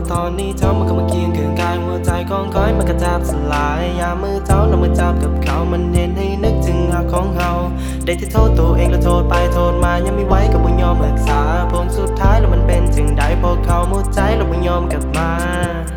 ตอนนี้เจ้ามันเข้ามาเคียงเคียงกายหัวใจของก้อยมันกระจับสลายยามมือเจ้าเรามาจับกับเขามันเห็นให้นึกถึงหักของเฮาได้ที่โทษตัวเองแล้วโทษไปโทษมายังไม่ไหวกับบ่ยอมรักษาผลสุดท้ายแล้วมันเป็นจึงได้พอเขาหมดใจแล้วบ่ยอมกลับมา